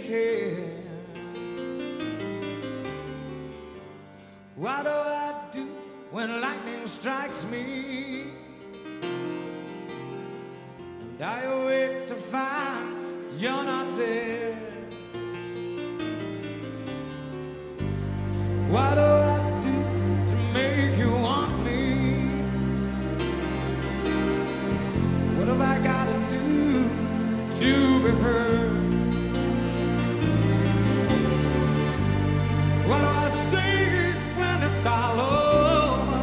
care. What do I do when lightning strikes me? And I awake to find you're not there. What do I do to make you want me? What have I got to do to be heard? What do I say when it's all over?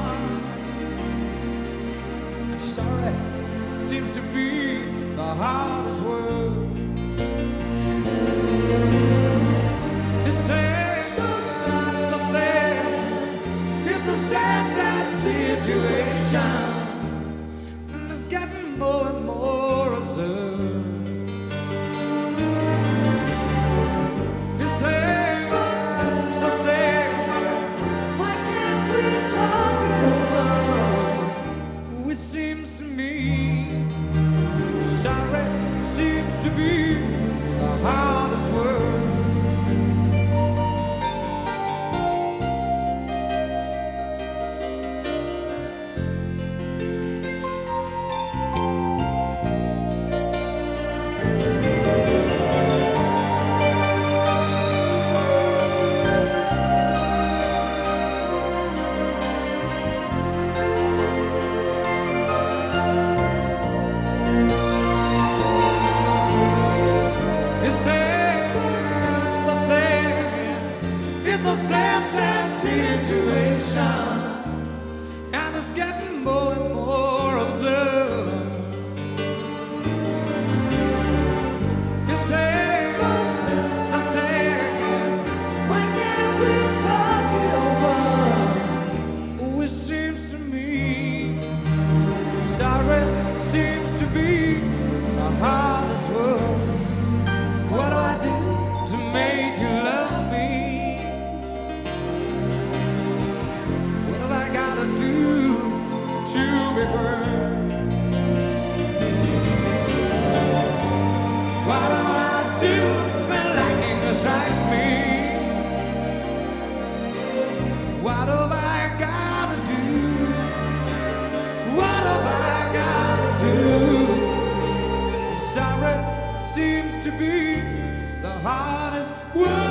And sorry seems to be the hardest word. It's sad, so sad, so sad. It's a sad, sad situation, and it's getting more and more absurd. It's sad, so sad, so sad. Why can't we talk it over? Oh, it seems to me sorry seems to be the hardest word. It's a sad, sad situation, and it's getting more and more absurd. It's sad, so sad, so sad. Why can't we talk it over? Oh, it seems to me sorry seems to be the hardest word. What do I do to make you love me? What have I got to do to be heard? What do I do when lightning strikes me? What have I got to do? What have I got to do? Sorry seems to be the hardest word.